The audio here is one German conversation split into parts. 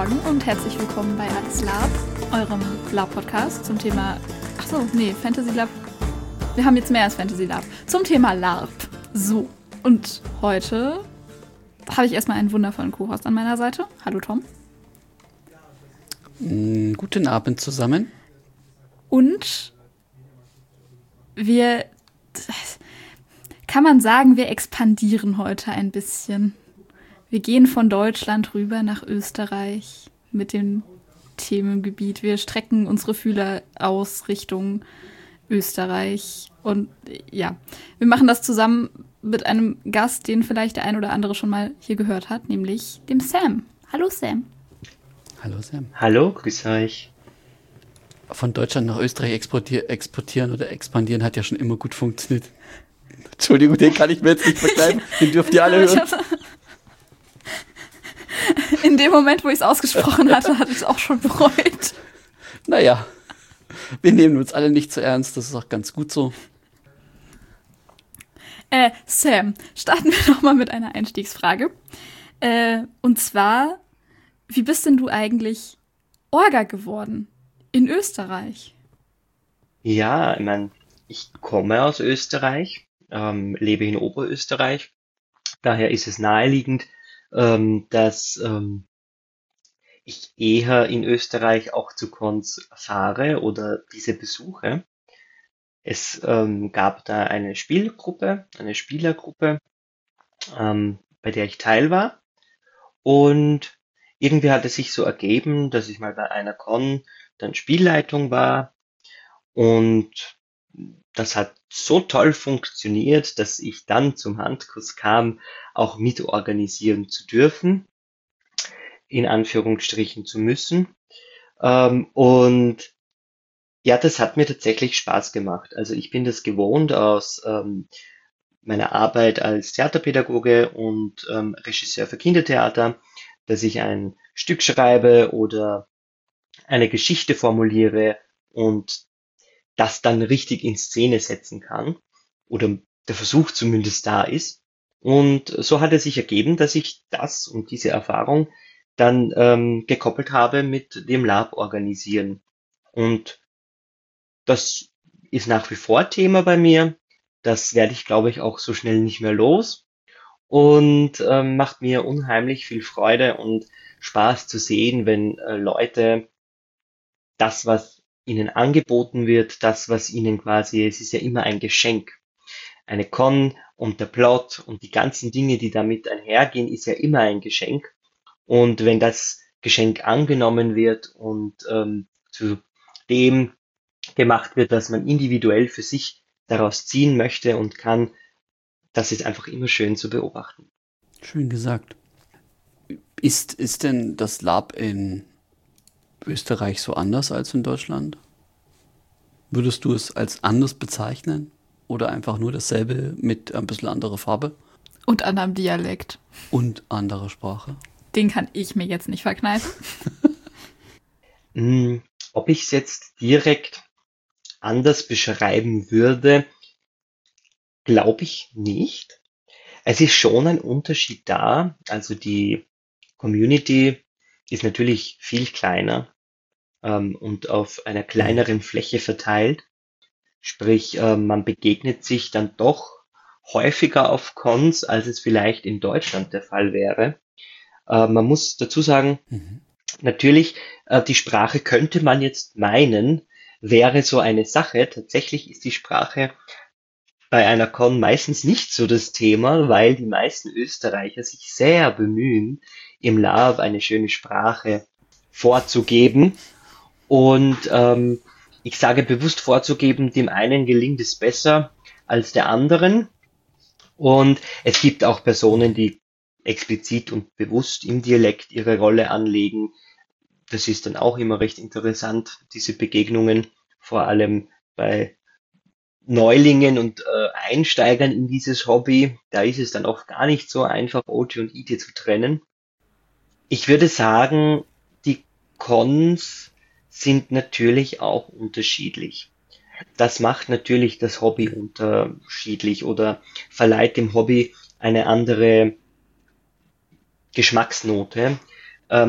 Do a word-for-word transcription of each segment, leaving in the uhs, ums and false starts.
Morgen und herzlich willkommen bei Alles Lab, eurem Lab-Podcast zum Thema, ach so, nee, Fantasy Lab. Wir haben jetzt mehr als Fantasy Lab. Zum Thema LARP. So, und heute habe ich erstmal einen wundervollen Co-Host an meiner Seite. Hallo Tom. Mm, guten Abend zusammen. Und wir, kann man sagen, wir expandieren heute ein bisschen. Wir gehen von Deutschland rüber nach Österreich mit dem Themengebiet. Wir strecken unsere Fühler aus Richtung Österreich. Und ja, wir machen das zusammen mit einem Gast, den vielleicht der ein oder andere schon mal hier gehört hat, nämlich dem Sam. Hallo Sam. Hallo Sam. Hallo, grüß euch. Von Deutschland nach Österreich exportier- exportieren oder expandieren hat ja schon immer gut funktioniert. Entschuldigung, den kann ich mir jetzt nicht verkleiden. Den dürft ihr alle hören. In dem Moment, wo ich es ausgesprochen hatte, hatte ich es auch schon bereut. Naja, wir nehmen uns alle nicht zu ernst, das ist auch ganz gut so. Äh, Sam, starten wir doch mal mit einer Einstiegsfrage. Äh, und zwar, wie bist denn du eigentlich Orga geworden in Österreich? Ja, ich meine, ich komme aus Österreich, ähm, lebe in Oberösterreich. Daher ist es naheliegend, ähm, dass ähm, ich eher in Österreich auch zu Cons fahre oder diese besuche. Es ähm, gab da eine Spielgruppe, eine Spielergruppe, ähm, bei der ich Teil war. Und irgendwie hat es sich so ergeben, dass ich mal bei einer Con dann Spielleitung war. Und das hat so toll funktioniert, dass ich dann zum Handkuss kam, auch mitorganisieren zu dürfen, in Anführungsstrichen zu müssen. Ähm, und ja, das hat mir tatsächlich Spaß gemacht. Also ich bin das gewohnt aus ähm, meiner Arbeit als Theaterpädagoge und ähm, Regisseur für Kindertheater, dass ich ein Stück schreibe oder eine Geschichte formuliere und das dann richtig in Szene setzen kann. Oder der Versuch zumindest da ist. Und so hat es sich ergeben, dass ich das und diese Erfahrung dann ähm, gekoppelt habe mit dem Lab organisieren. Und das ist nach wie vor Thema bei mir. Das werde ich, glaube ich, auch so schnell nicht mehr los. Und ähm, macht mir unheimlich viel Freude und Spaß zu sehen, wenn äh, Leute das, was ihnen angeboten wird, das, was ihnen quasi, es ist ja immer ein Geschenk. Eine Con und der Plot und die ganzen Dinge, die damit einhergehen, ist ja immer ein Geschenk. Und wenn das Geschenk angenommen wird und ähm, zu dem gemacht wird, was man individuell für sich daraus ziehen möchte und kann, das ist einfach immer schön zu beobachten. Schön gesagt. Ist, ist denn das Lab in Österreich so anders als in Deutschland? Würdest du es als anders bezeichnen? Oder einfach nur dasselbe mit ein bisschen anderer Farbe? Und anderem Dialekt. Und anderer Sprache? Den kann ich mir jetzt nicht verkneifen. Mm, Ob ich es jetzt direkt anders beschreiben würde, glaube ich nicht. Es ist schon ein Unterschied da. Also die Community ist natürlich viel kleiner ähm, und auf einer kleineren Fläche verteilt. Sprich, äh, man begegnet sich dann doch häufiger auf Cons, als es vielleicht in Deutschland der Fall wäre. Äh, man muss dazu sagen, Mhm. natürlich, äh, die Sprache könnte man jetzt meinen, wäre so eine Sache. Tatsächlich ist die Sprache bei einer Con meistens nicht so das Thema, weil die meisten Österreicher sich sehr bemühen, im Lab eine schöne Sprache vorzugeben. Und ähm, ich sage bewusst vorzugeben, dem einen gelingt es besser als der anderen. Und es gibt auch Personen, die explizit und bewusst im Dialekt ihre Rolle anlegen. Das ist dann auch immer recht interessant, diese Begegnungen, vor allem bei Neulingen und äh, Einsteigern in dieses Hobby. Da ist es dann oft gar nicht so einfach, O T und I T zu trennen. Ich würde sagen, die Cons sind natürlich auch unterschiedlich. Das macht natürlich das Hobby unterschiedlich oder verleiht dem Hobby eine andere Geschmacksnote. Ähm,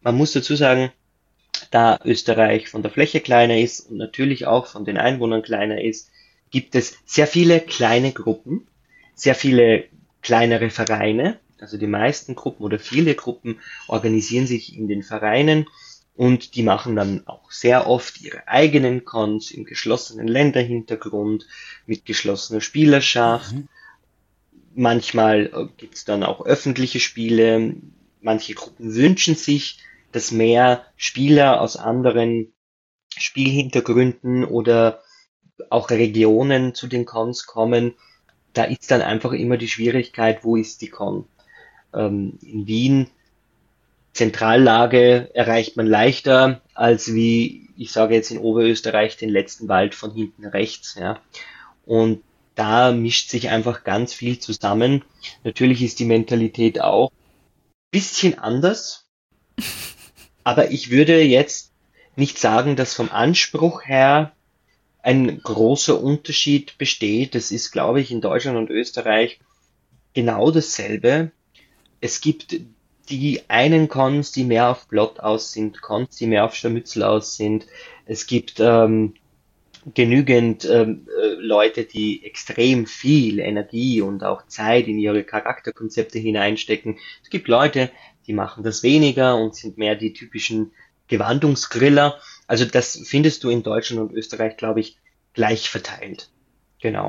Man muss dazu sagen, da Österreich von der Fläche kleiner ist und natürlich auch von den Einwohnern kleiner ist, gibt es sehr viele kleine Gruppen, sehr viele kleinere Vereine. Also die meisten Gruppen oder viele Gruppen organisieren sich in den Vereinen und die machen dann auch sehr oft ihre eigenen Cons im geschlossenen Länderhintergrund mit geschlossener Spielerschaft. Mhm. Manchmal äh, gibt's dann auch öffentliche Spiele. Manche Gruppen wünschen sich, dass mehr Spieler aus anderen Spielhintergründen oder auch Regionen zu den Cons kommen. Da ist dann einfach immer die Schwierigkeit, wo ist die Con? Ähm, in Wien, Zentrallage, erreicht man leichter als wie, ich sage jetzt in Oberösterreich, den letzten Wald von hinten rechts. Ja. Und da mischt sich einfach ganz viel zusammen. Natürlich ist die Mentalität auch ein bisschen anders, aber ich würde jetzt nicht sagen, dass vom Anspruch her ein großer Unterschied besteht. Das ist, glaube ich, in Deutschland und Österreich genau dasselbe. Es gibt die einen Cons, die mehr auf Plot aus sind, Cons, die mehr auf Scharmützel aus sind. Es gibt ähm, genügend ähm, äh, Leute, die extrem viel Energie und auch Zeit in ihre Charakterkonzepte hineinstecken. Es gibt Leute, die machen das weniger und sind mehr die typischen Gewandungsgriller. Also das findest du in Deutschland und Österreich, glaube ich, gleich verteilt. Genau.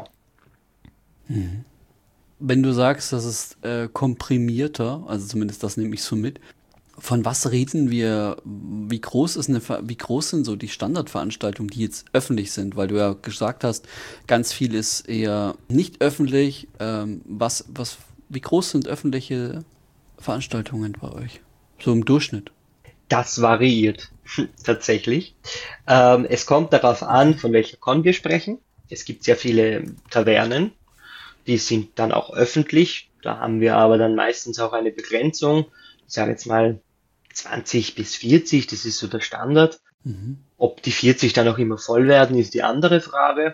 Wenn du sagst, das ist äh, komprimierter, also zumindest das nehme ich so mit, von was reden wir? Wie groß ist eine, Ver- wie groß sind so die Standardveranstaltungen, die jetzt öffentlich sind? Weil du ja gesagt hast, ganz viel ist eher nicht öffentlich. Ähm, was, was, wie groß sind öffentliche Veranstaltungen bei euch? So im Durchschnitt. Das variiert tatsächlich. Ähm, es kommt darauf an, von welcher Con wir sprechen. Es gibt sehr viele Tavernen, die sind dann auch öffentlich. Da haben wir aber dann meistens auch eine Begrenzung. Ich sage jetzt mal zwanzig bis vierzig, das ist so der Standard. Mhm. Ob die vierzig dann auch immer voll werden, ist die andere Frage.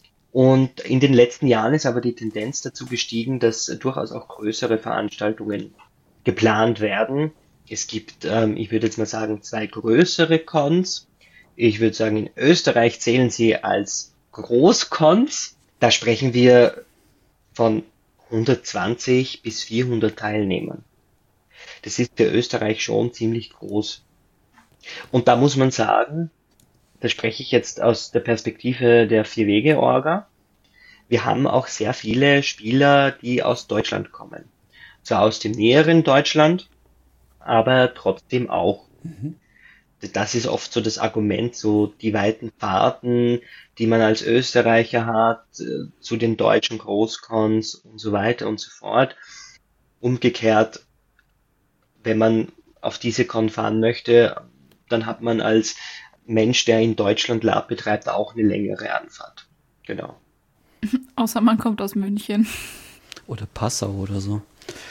Und in den letzten Jahren ist aber die Tendenz dazu gestiegen, dass durchaus auch größere Veranstaltungen geplant werden. Es gibt, ähm, ich würde jetzt mal sagen, zwei größere Cons. Ich würde sagen, in Österreich zählen sie als Großcons. Da sprechen wir von hundertzwanzig bis vierhundert Teilnehmern. Das ist für Österreich schon ziemlich groß. Und da muss man sagen, da spreche ich jetzt aus der Perspektive der Vier-Wege-Orga. Wir haben auch sehr viele Spieler, die aus Deutschland kommen. Zwar aus dem näheren Deutschland, aber trotzdem auch. Das ist oft so das Argument, so die weiten Fahrten, die man als Österreicher hat, äh, zu den deutschen Großcons und so weiter und so fort. Umgekehrt, wenn man auf diese Con fahren möchte, dann hat man als Mensch, der in Deutschland Lab betreibt, auch eine längere Anfahrt. Genau. Außer man kommt aus München. Oder Passau oder so.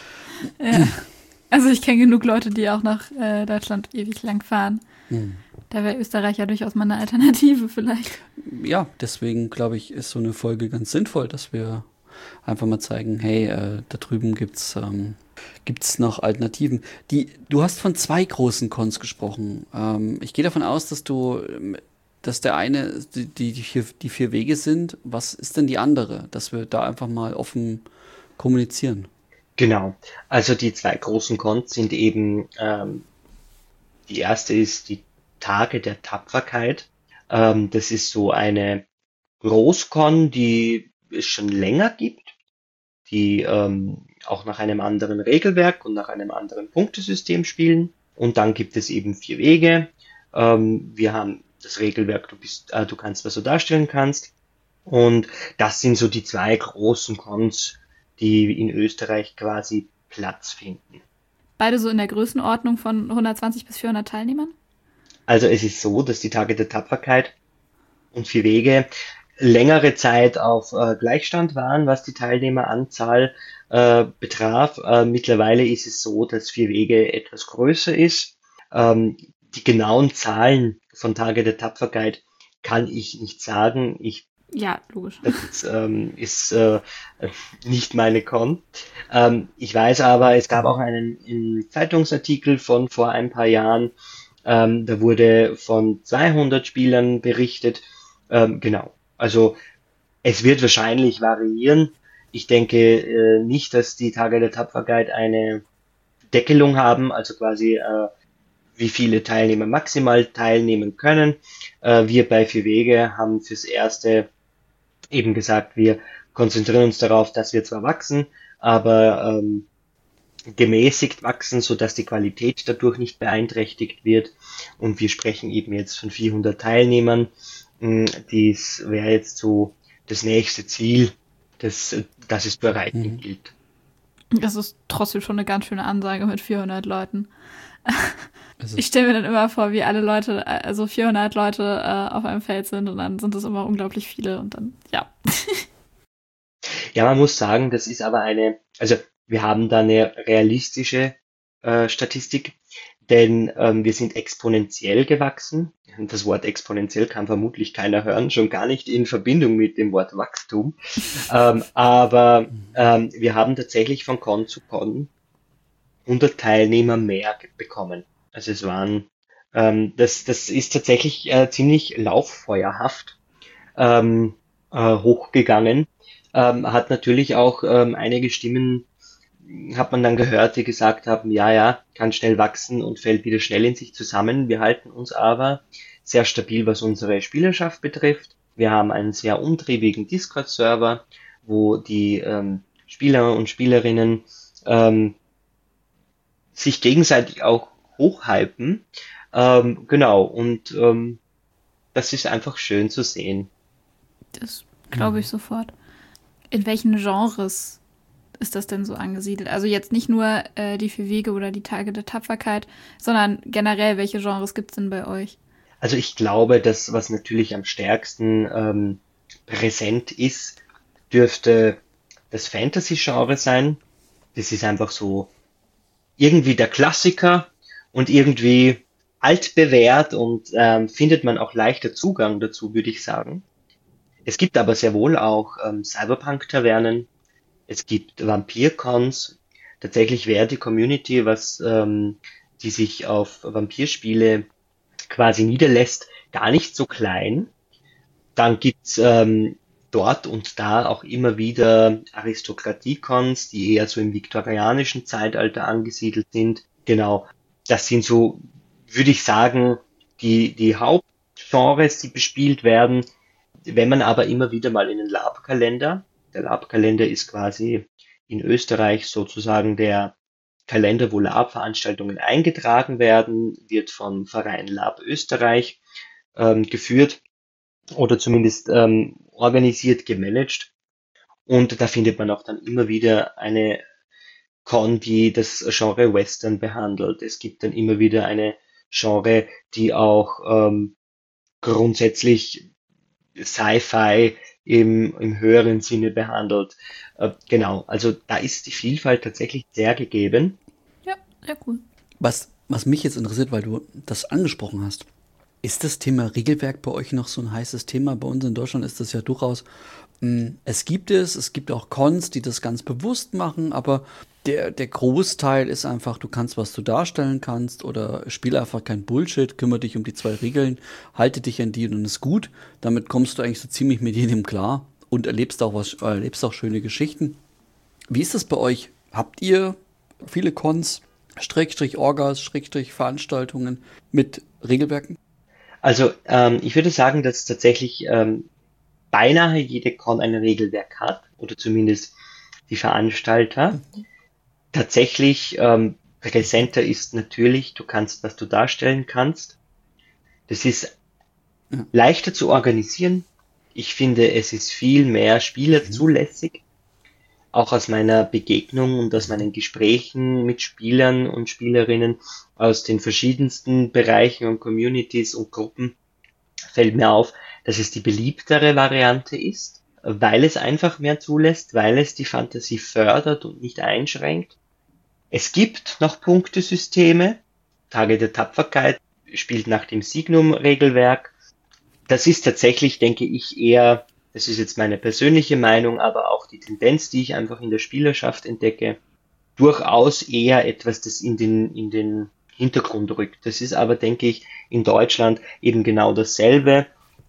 Ja. Also ich kenne genug Leute, die auch nach äh, Deutschland ewig lang fahren. Hm. Da wäre Österreich ja durchaus mal eine Alternative vielleicht. Ja, deswegen glaube ich, ist so eine Folge ganz sinnvoll, dass wir einfach mal zeigen, hey, äh, da drüben gibt's ähm, gibt's noch Alternativen. Die, du hast von zwei großen Cons gesprochen. Ähm, ich gehe davon aus, dass du, ähm, dass der eine die, die, die, vier, die vier Wege sind. Was ist denn die andere? Dass wir da einfach mal offen kommunizieren. Genau. Also die zwei großen Cons sind eben, ähm, die erste ist die Tage der Tapferkeit. Ähm, das ist so eine Großcon, die es schon länger gibt, die ähm, auch nach einem anderen Regelwerk und nach einem anderen Punktesystem spielen. Und dann gibt es eben vier Wege. Ähm, wir haben das Regelwerk, du bist, äh, du kannst, was du darstellen kannst. Und das sind so die zwei großen Cons, die in Österreich quasi Platz finden. Beide so in der Größenordnung von hundertzwanzig bis vierhundert Teilnehmern? Also es ist so, dass die Tage der Tapferkeit und vier Wege längere Zeit auf äh, Gleichstand waren, was die Teilnehmeranzahl äh, betraf. Äh, mittlerweile ist es so, dass vier Wege etwas größer ist. Ähm, die genauen Zahlen von Tage der Tapferkeit kann ich nicht sagen. Ich Ja, logisch. Das ähm, ist äh, nicht meine Con. Ähm, ich weiß aber, es gab auch einen, einen Zeitungsartikel von vor ein paar Jahren, ähm, da wurde von zweihundert Spielern berichtet. Ähm, genau. Also es wird wahrscheinlich variieren. Ich denke äh, nicht, dass die Tage der Tapferkeit eine Deckelung haben, also quasi äh, wie viele Teilnehmer maximal teilnehmen können. Äh, wir bei Vier Wege haben fürs Erste eben gesagt, wir konzentrieren uns darauf, dass wir zwar wachsen, aber ähm, gemäßigt wachsen, so dass die Qualität dadurch nicht beeinträchtigt wird. Und wir sprechen eben jetzt von vierhundert Teilnehmern. Dies wäre jetzt so das nächste Ziel, das, das es zu erreichen Mhm. gilt. Das ist trotzdem schon eine ganz schöne Ansage mit vierhundert Leuten. Es Ich ist, stelle mir dann immer vor, wie alle Leute, also vierhundert Leute äh, auf einem Feld sind und dann sind es immer unglaublich viele und dann, ja. Ja, man muss sagen, das ist aber eine, also wir haben da eine realistische äh, Statistik, denn ähm, wir sind exponentiell gewachsen. Und das Wort exponentiell kann vermutlich keiner hören, schon gar nicht in Verbindung mit dem Wort Wachstum. Ähm, aber ähm, wir haben tatsächlich von Con zu Con hundert Teilnehmer mehr ge- bekommen. Also es waren, ähm, das, das ist tatsächlich äh, ziemlich lauffeuerhaft ähm, äh, hochgegangen. Ähm, hat natürlich auch ähm, einige Stimmen, hat man dann gehört, die gesagt haben, ja, ja, kann schnell wachsen und fällt wieder schnell in sich zusammen. Wir halten uns aber sehr stabil, was unsere Spielerschaft betrifft. Wir haben einen sehr umtriebigen Discord-Server, wo die ähm, Spieler und Spielerinnen ähm, sich gegenseitig auch hochhypen. Ähm, genau, und ähm, das ist einfach schön zu sehen. Das glaube ich sofort. In welchen Genres ist das denn so angesiedelt? Also jetzt nicht nur äh, die Vier Wege oder die Tage der Tapferkeit, sondern generell, welche Genres gibt es denn bei euch? Also ich glaube, das, was natürlich am stärksten ähm, präsent ist, dürfte das Fantasy-Genre sein. Das ist einfach so irgendwie der Klassiker und irgendwie altbewährt und ähm, findet man auch leichter Zugang dazu, würde ich sagen. Es gibt aber sehr wohl auch ähm, Cyberpunk-Tavernen, es gibt Vampir-Cons. Tatsächlich wäre die Community, was ähm, die sich auf Vampirspiele quasi niederlässt, gar nicht so klein. Dann gibt's ähm, dort und da auch immer wieder Aristokratie-Cons, die eher so im viktorianischen Zeitalter angesiedelt sind. Genau, das sind so, würde ich sagen, die, die Hauptgenres, die bespielt werden. Wenn man aber immer wieder mal in den Lab-Kalender, der Lab-Kalender ist quasi in Österreich sozusagen der Kalender, wo Lab-Veranstaltungen eingetragen werden, wird vom Verein Lab Österreich ähm, geführt oder zumindest ähm, organisiert, gemanagt. Und da findet man auch dann immer wieder eine Con, die das Genre Western behandelt. Es gibt dann immer wieder eine Genre, die auch ähm, grundsätzlich Sci-Fi im, im höheren Sinne behandelt. Äh, genau, also da ist die Vielfalt tatsächlich sehr gegeben. Ja, sehr cool. was, was mich jetzt interessiert, weil du das angesprochen hast, ist das Thema Regelwerk bei euch noch so ein heißes Thema? Bei uns in Deutschland ist das ja durchaus, mh, es gibt es, es gibt auch Cons, die das ganz bewusst machen, aber der, der Großteil ist einfach, du kannst, was du darstellen kannst oder spiel einfach kein Bullshit, kümmere dich um die zwei Regeln, halte dich an die und dann ist gut. Damit kommst du eigentlich so ziemlich mit jedem klar und erlebst auch was, erlebst auch schöne Geschichten. Wie ist das bei euch? Habt ihr viele Cons, Schrägstrich Orgas, Schrägstrich Veranstaltungen mit Regelwerken? Also ähm, ich würde sagen, dass tatsächlich ähm, beinahe jede Con ein Regelwerk hat oder zumindest die Veranstalter. Tatsächlich ähm, präsenter ist natürlich, du kannst, was du darstellen kannst. Das ist Ja. leichter zu organisieren. Ich finde, es ist viel mehr spielerzulässig. Auch aus meiner Begegnung und aus meinen Gesprächen mit Spielern und Spielerinnen aus den verschiedensten Bereichen und Communities und Gruppen fällt mir auf, dass es die beliebtere Variante ist, weil es einfach mehr zulässt, weil es die Fantasie fördert und nicht einschränkt. Es gibt noch Punktesysteme. Tage der Tapferkeit spielt nach dem Signum-Regelwerk. Das ist tatsächlich, denke ich, eher das ist jetzt meine persönliche Meinung, aber auch die Tendenz, die ich einfach in der Spielerschaft entdecke, durchaus eher etwas, das in den, in den Hintergrund rückt. Das ist aber, denke ich, in Deutschland eben genau dasselbe.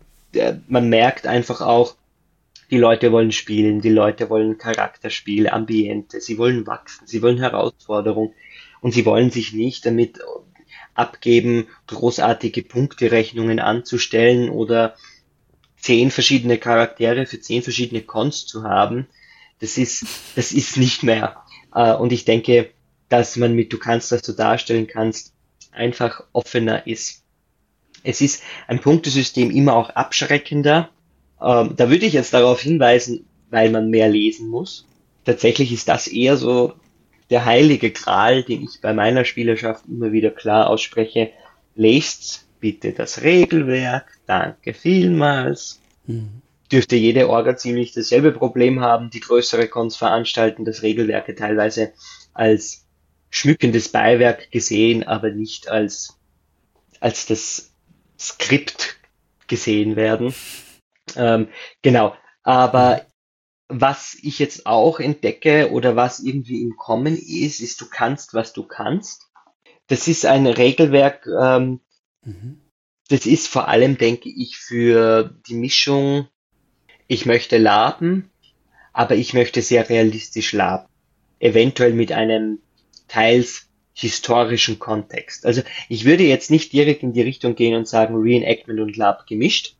Man merkt einfach auch, die Leute wollen spielen, die Leute wollen Charakterspiele, Ambiente, sie wollen wachsen, sie wollen Herausforderung und sie wollen sich nicht damit abgeben, großartige Punkterechnungen anzustellen oder zehn verschiedene Charaktere für zehn verschiedene Cons zu haben. Das ist, das ist nicht mehr. Und ich denke, dass man mit du kannst, was du darstellen kannst, einfach offener ist. Es ist ein Punktesystem immer auch abschreckender. Ähm, da würde ich jetzt darauf hinweisen, weil man mehr lesen muss. Tatsächlich ist das eher so der heilige Gral, den ich bei meiner Spielerschaft immer wieder klar ausspreche. Lest bitte das Regelwerk, danke vielmals. Mhm. Dürfte jede Orga ziemlich dasselbe Problem haben, die größere Cons veranstalten, das Regelwerke teilweise als schmückendes Beiwerk gesehen, aber nicht als, als das Skript gesehen werden. Ähm, genau, aber was ich jetzt auch entdecke oder was irgendwie im Kommen ist, ist, du kannst, was du kannst. Das ist ein Regelwerk, ähm, mhm. das ist vor allem, denke ich, für die Mischung, ich möchte laben, aber ich möchte sehr realistisch laben. Eventuell mit einem teils historischen Kontext. Also ich würde jetzt nicht direkt in die Richtung gehen und sagen Reenactment und Lab gemischt,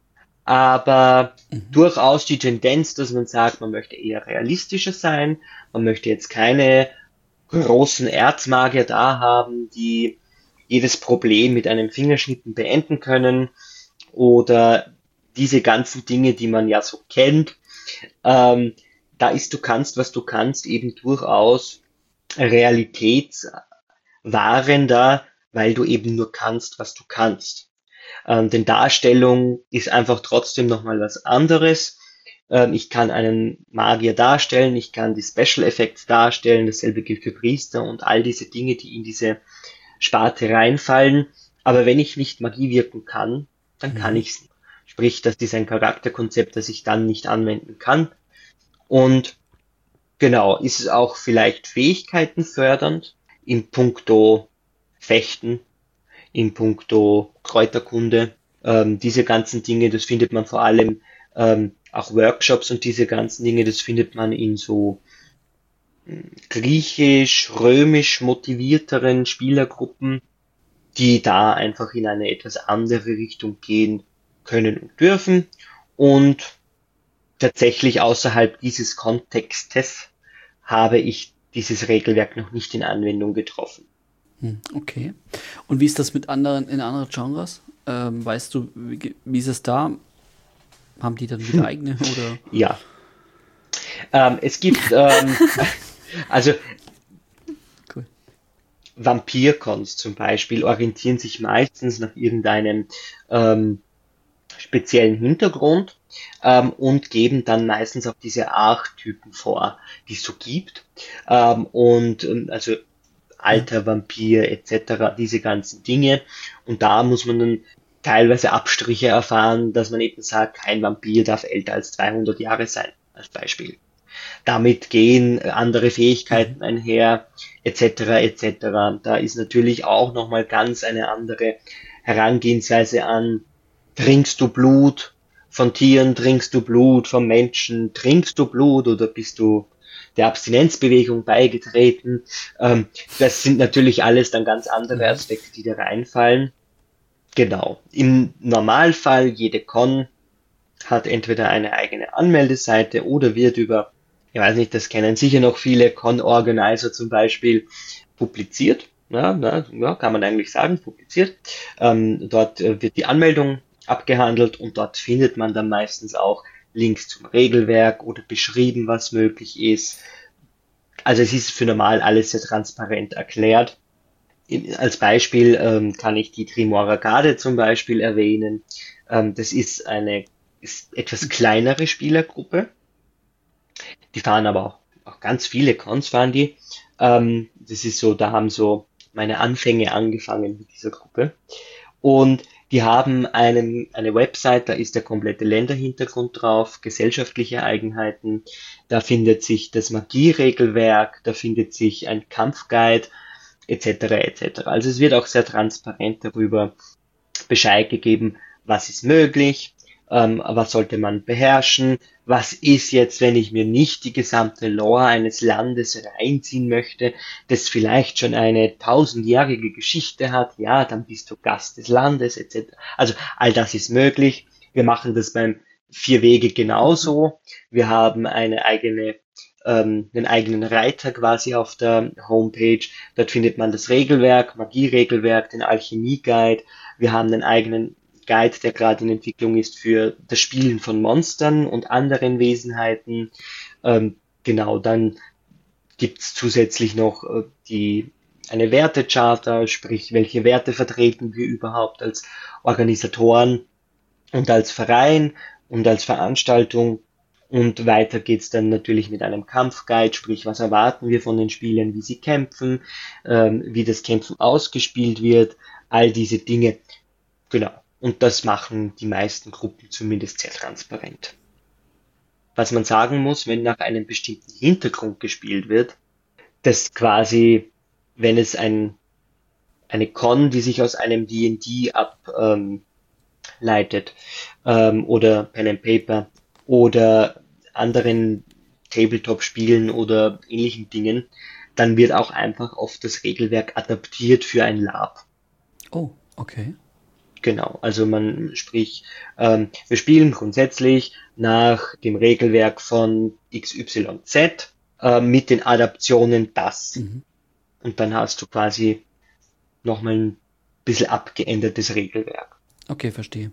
aber mhm. durchaus die Tendenz, dass man sagt, man möchte eher realistischer sein, man möchte jetzt keine großen Erzmagier da haben, die jedes Problem mit einem Fingerschnippen beenden können oder diese ganzen Dinge, die man ja so kennt. Ähm, da ist du kannst, was du kannst, eben durchaus realitätswahrender, weil du eben nur kannst, was du kannst. Ähm, denn Darstellung ist einfach trotzdem nochmal was anderes. Ähm, ich kann einen Magier darstellen, ich kann die Special Effects darstellen, dasselbe gilt für Priester und all diese Dinge, die in diese Sparte reinfallen. Aber wenn ich nicht Magie wirken kann, dann kann mhm. ich's nicht. Sprich, das ist ein Charakterkonzept, das ich dann nicht anwenden kann. Und genau, ist es auch vielleicht Fähigkeiten fördernd in puncto Fechten, in puncto Kräuterkunde. Ähm, diese ganzen Dinge, das findet man vor allem ähm, auch Workshops und diese ganzen Dinge, das findet man in so griechisch, römisch motivierteren Spielergruppen, die da einfach in eine etwas andere Richtung gehen können und dürfen. Und tatsächlich außerhalb dieses Kontextes habe ich dieses Regelwerk noch nicht in Anwendung getroffen. Okay. Und wie ist das mit anderen in anderen Genres? Ähm, weißt du, wie, wie ist es da? Haben die dann wieder eigene oder? Ja. Ähm, es gibt ähm, also cool. Vampir-Cons zum Beispiel orientieren sich meistens nach irgendeinem ähm, speziellen Hintergrund ähm, und geben dann meistens auch diese Archetypen vor, die es so gibt. Ähm, und also alter Vampir et cetera, diese ganzen Dinge. Und da muss man dann teilweise Abstriche erfahren, dass man eben sagt, kein Vampir darf älter als zweihundert Jahre sein, als Beispiel. Damit gehen andere Fähigkeiten einher, et cetera et cetera. Da ist natürlich auch nochmal ganz eine andere Herangehensweise an, trinkst du Blut von Tieren, trinkst du Blut von Menschen, trinkst du Blut oder bist du der Abstinenzbewegung beigetreten. Ähm, das sind natürlich alles dann ganz andere Aspekte, die da reinfallen. Genau. Im Normalfall, jede Con hat entweder eine eigene Anmeldeseite oder wird über, ich weiß nicht, das kennen sicher noch viele, Con-Organizer zum Beispiel, publiziert. Ja, na, ja, kann man eigentlich sagen, publiziert. Ähm, dort äh, wird die Anmeldung abgehandelt und dort findet man dann meistens auch Links zum Regelwerk oder beschrieben, was möglich ist. Also es ist für normal alles sehr transparent erklärt. In, als Beispiel ähm, kann ich die Trimora Garde zum Beispiel erwähnen. Ähm, das ist eine ist etwas kleinere Spielergruppe. Die fahren aber auch, auch ganz viele Cons fahren die. Ähm, das ist so, da haben so meine Anfänge angefangen mit dieser Gruppe. Und Die haben einen, eine Website, da ist der komplette Länderhintergrund drauf, gesellschaftliche Eigenheiten, da findet sich das Magieregelwerk, da findet sich ein Kampfguide, et cetera et cetera. Also es wird auch sehr transparent darüber Bescheid gegeben, was ist möglich, ähm, was sollte man beherrschen, was ist jetzt, wenn ich mir nicht die gesamte Lore eines Landes reinziehen möchte, das vielleicht schon eine tausendjährige Geschichte hat, ja, dann bist du Gast des Landes, et cetera. Also all das ist möglich. Wir machen das beim Vier Wege genauso. Wir haben eine eigene ähm, einen eigenen Reiter quasi auf der Homepage. Dort findet man das Regelwerk, Magieregelwerk, den Alchemie-Guide. Wir haben einen eigenen Guide, der gerade in Entwicklung ist für das Spielen von Monstern und anderen Wesenheiten. Ähm, genau, dann gibt's zusätzlich noch äh, die eine Wertecharta, sprich, welche Werte vertreten wir überhaupt als Organisatoren und als Verein und als Veranstaltung. Und weiter geht's dann natürlich mit einem Kampfguide, sprich, was erwarten wir von den Spielern, wie sie kämpfen, ähm, wie das Kämpfen ausgespielt wird, all diese Dinge. Genau. Und das machen die meisten Gruppen zumindest sehr transparent. Was man sagen muss, wenn nach einem bestimmten Hintergrund gespielt wird, dass quasi, wenn es ein, eine Con, die sich aus einem D und D ableitet, ähm, oder Pen and Paper, oder anderen Tabletop-Spielen oder ähnlichen Dingen, dann wird auch einfach oft das Regelwerk adaptiert für ein Lab. Oh, okay. Genau, also man sprich, ähm, wir spielen grundsätzlich nach dem Regelwerk von X Y Z äh, mit den Adaptionen das. Mhm. Und dann hast du quasi nochmal ein bisschen abgeändertes Regelwerk. Okay, verstehe.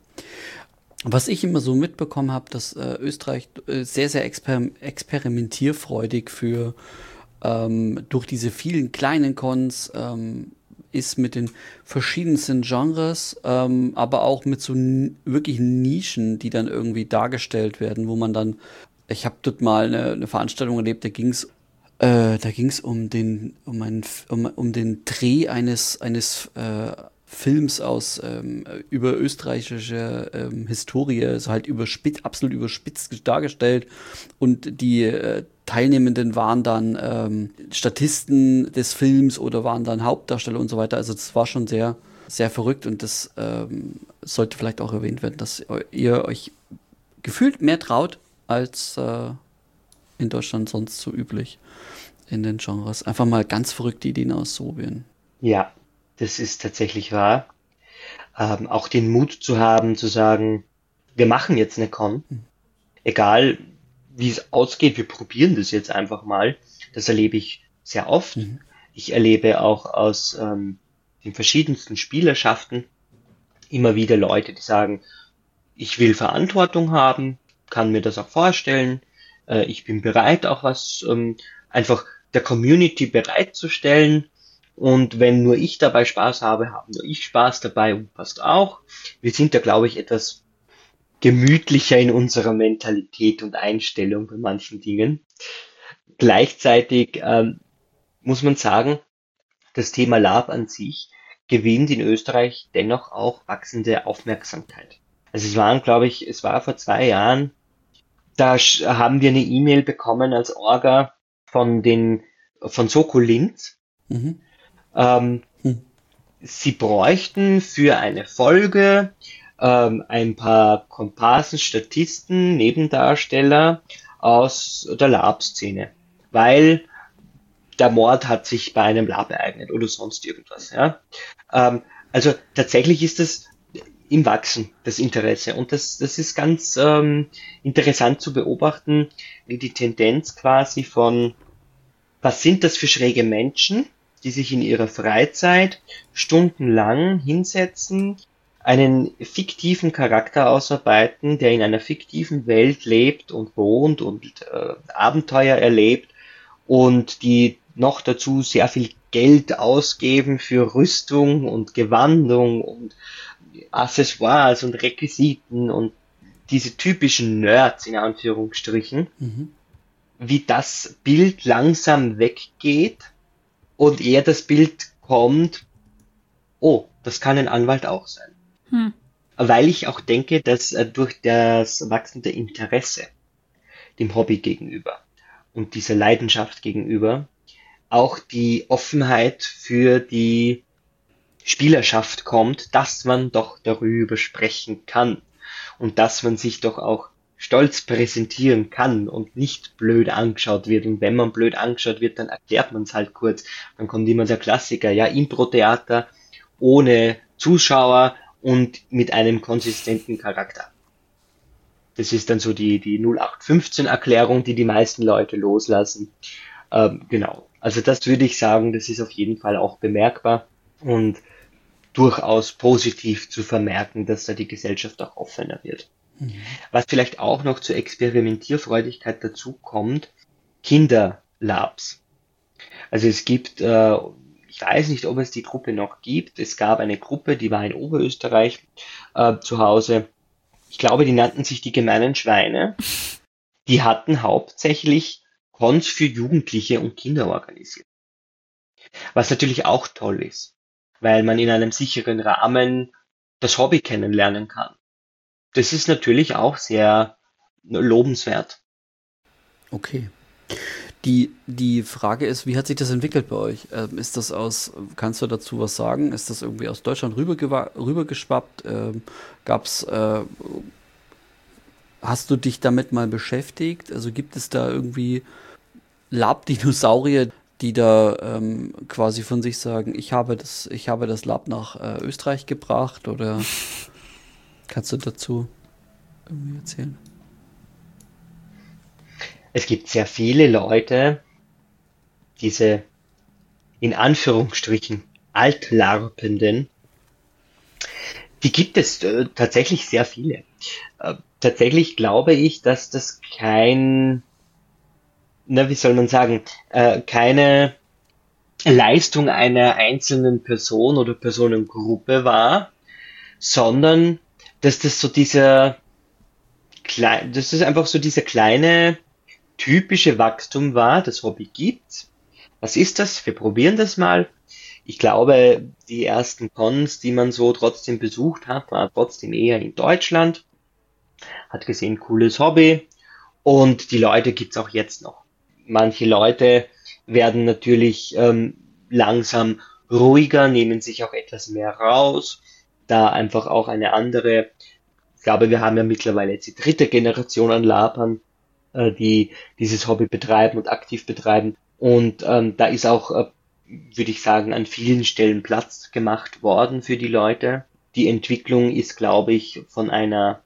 Was ich immer so mitbekommen habe, dass äh, Österreich äh, sehr, sehr exper- experimentierfreudig für ähm, durch diese vielen kleinen Cons ähm, ist mit den verschiedensten Genres, ähm, aber auch mit so n- wirklich Nischen, die dann irgendwie dargestellt werden, wo man dann, ich habe dort mal eine, eine Veranstaltung erlebt, da ging es äh, da ging es um den um einen um, um den Dreh eines eines äh, Films aus ähm, über österreichische ähm, Historie, also halt überspitzt, absolut überspitzt dargestellt, und die äh, Teilnehmenden waren dann ähm, Statisten des Films oder waren dann Hauptdarsteller und so weiter. Also das war schon sehr, sehr verrückt, und das ähm, sollte vielleicht auch erwähnt werden, dass ihr euch gefühlt mehr traut als äh, in Deutschland sonst so üblich in den Genres. Einfach mal ganz verrückte Ideen ausprobieren. Ja, das ist tatsächlich wahr. Ähm, auch den Mut zu haben, zu sagen, wir machen jetzt eine Con, egal wie es ausgeht, wir probieren das jetzt einfach mal. Das erlebe ich sehr oft. Mhm. Ich erlebe auch aus ähm, den verschiedensten Spielerschaften immer wieder Leute, die sagen, ich will Verantwortung haben, kann mir das auch vorstellen, äh, ich bin bereit, auch was ähm, einfach der Community bereitzustellen. Und wenn nur ich dabei Spaß habe, haben nur ich Spaß dabei und passt auch. Wir sind da, glaube ich, etwas gemütlicher in unserer Mentalität und Einstellung bei manchen Dingen. Gleichzeitig ähm, muss man sagen, das Thema Lab an sich gewinnt in Österreich dennoch auch wachsende Aufmerksamkeit. Also es waren, glaube ich, es war vor zwei Jahren, da haben wir eine E-Mail bekommen als Orga von den von Soko Linz. Mhm. Ähm, Hm. Sie bräuchten für eine Folge ähm, ein paar Komparsen, Statisten, Nebendarsteller aus der Lab-Szene, weil der Mord hat sich bei einem Lab ereignet oder sonst irgendwas. Ja? Ähm, also tatsächlich ist das im Wachsen, das Interesse. Und das, das ist ganz ähm, interessant zu beobachten, wie die Tendenz quasi von, was sind das für schräge Menschen, die sich in ihrer Freizeit stundenlang hinsetzen, einen fiktiven Charakter ausarbeiten, der in einer fiktiven Welt lebt und wohnt und äh, Abenteuer erlebt, und die noch dazu sehr viel Geld ausgeben für Rüstung und Gewandung und Accessoires und Requisiten und diese typischen Nerds in Anführungsstrichen, Mhm. wie das Bild langsam weggeht und eher das Bild kommt, oh, das kann ein Anwalt auch sein. Hm. weil ich auch denke, dass äh, durch das wachsende Interesse dem Hobby gegenüber und dieser Leidenschaft gegenüber auch die Offenheit für die Spielerschaft kommt, dass man doch darüber sprechen kann und dass man sich doch auch stolz präsentieren kann und nicht blöd angeschaut wird. Und wenn man blöd angeschaut wird, dann erklärt man es halt kurz. Dann kommt immer der Klassiker, ja, Impro-Theater ohne Zuschauer und mit einem konsistenten Charakter. Das ist dann so die, die null acht fünfzehn Erklärung, die die meisten Leute loslassen. Ähm, genau. Also das würde ich sagen, das ist auf jeden Fall auch bemerkbar und durchaus positiv zu vermerken, dass da die Gesellschaft auch offener wird. Mhm. Was vielleicht auch noch zur Experimentierfreudigkeit dazu kommt, Kinderlabs. Also es gibt, äh, ich weiß nicht, ob es die Gruppe noch gibt, es gab eine Gruppe, die war in Oberösterreich äh, zu Hause. Ich glaube, die nannten sich die gemeinen Schweine. Die hatten hauptsächlich Cons für Jugendliche und Kinder organisiert. Was natürlich auch toll ist, weil man in einem sicheren Rahmen das Hobby kennenlernen kann. Das ist natürlich auch sehr lobenswert. Okay. Die, die Frage ist, wie hat sich das entwickelt bei euch? Ähm, ist das aus, kannst du dazu was sagen? Ist das irgendwie aus Deutschland rübergewa- rübergeschwappt? Ähm, gab's, äh, hast du dich damit mal beschäftigt? Also gibt es da irgendwie Lab-Dinosaurier, die da ähm, quasi von sich sagen, ich habe das, ich habe das Lab nach äh, Österreich gebracht? Oder kannst du dazu irgendwie erzählen? Es gibt sehr viele Leute, diese in Anführungsstrichen Altlarpenden, die gibt es äh, tatsächlich sehr viele. Äh, tatsächlich glaube ich, dass das kein, na, wie soll man sagen, äh, keine Leistung einer einzelnen Person oder Personengruppe war, sondern dass das so dieser kleine, dass das einfach so dieser kleine typische Wachstum war, das Hobby gibt. Was ist das? Wir probieren das mal. Ich glaube, die ersten Cons, die man so trotzdem besucht hat, war trotzdem eher in Deutschland. Hat gesehen, cooles Hobby. Und die Leute gibt's auch jetzt noch. Manche Leute werden natürlich ähm, langsam ruhiger, nehmen sich auch etwas mehr raus, da einfach auch eine andere, ich glaube, wir haben ja mittlerweile jetzt die dritte Generation an Lapern, äh, die dieses Hobby betreiben und aktiv betreiben. Und ähm, da ist auch, äh, würde ich sagen, an vielen Stellen Platz gemacht worden für die Leute. Die Entwicklung ist, glaube ich, von einer